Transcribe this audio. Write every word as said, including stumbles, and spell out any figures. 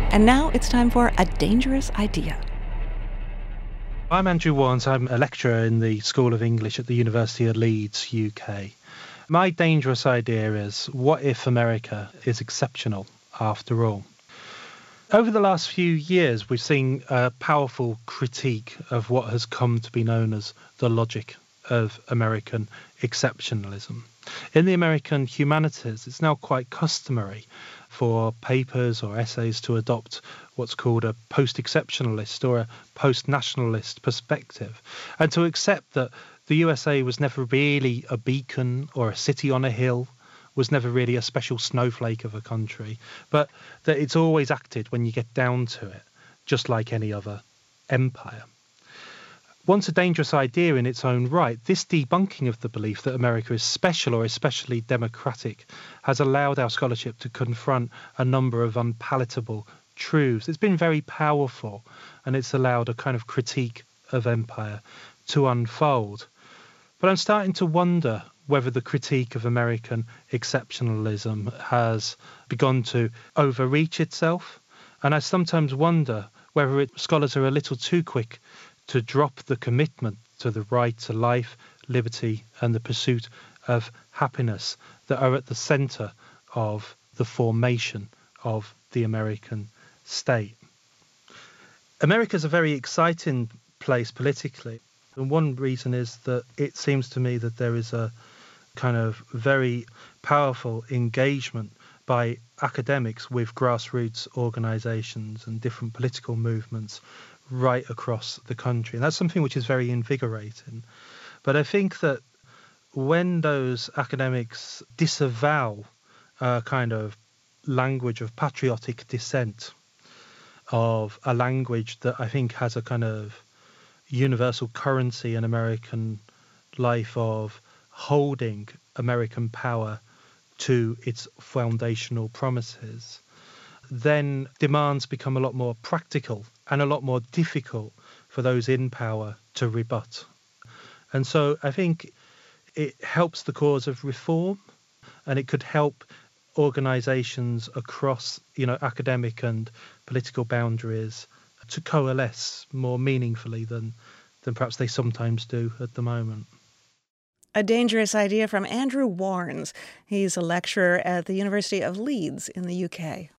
And now it's time for A Dangerous Idea. I'm Andrew Warnes. I'm a lecturer in the School of English at the University of Leeds, U K. My dangerous idea is, what if America is exceptional after all? Over the last few years, we've seen a powerful critique of what has come to be known as the logic of American exceptionalism. In the American humanities, it's now quite customary for papers or essays to adopt what's called a post-exceptionalist or a post-nationalist perspective, and to accept that the U S A was never really a beacon or a city on a hill, was never really a special snowflake of a country, but that it's always acted, when you get down to it, just like any other empire. Once a dangerous idea in its own right, this debunking of the belief that America is special or especially democratic has allowed our scholarship to confront a number of unpalatable truths. It's been very powerful, and it's allowed a kind of critique of empire to unfold. But I'm starting to wonder whether the critique of American exceptionalism has begun to overreach itself. And I sometimes wonder whether it, scholars are a little too quick to drop the commitment to the right to life, liberty, and the pursuit of happiness that are at the centre of the formation of the American state. America's a very exciting place politically. And one reason is that it seems to me that there is a kind of very powerful engagement by academics with grassroots organisations and different political movements right across the country. And that's something which is very invigorating. But I think that when those academics disavow a kind of language of patriotic dissent, of a language that I think has a kind of universal currency in American life of holding American power to its foundational promises, then demands become a lot more practical and a lot more difficult for those in power to rebut. And so I think it helps the cause of reform, and it could help organisations across, you know, academic and political boundaries to coalesce more meaningfully than, than perhaps they sometimes do at the moment. A Dangerous Idea from Andrew Warnes. He's a lecturer at the University of Leeds in the U K.